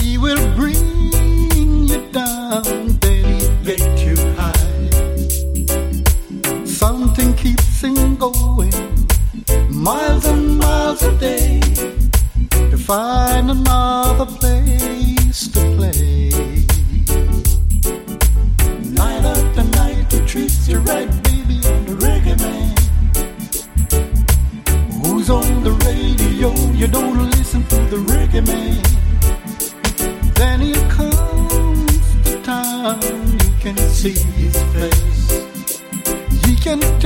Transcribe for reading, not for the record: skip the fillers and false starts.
He will bring you down, then he get you high. Something keeps him going, miles and miles a day, to find another place to play. Night after night he treats you right, baby, I'm the reggae man. Who's on the radio? You don't listen to the reggae man. Then here comes the time you can see his face. He can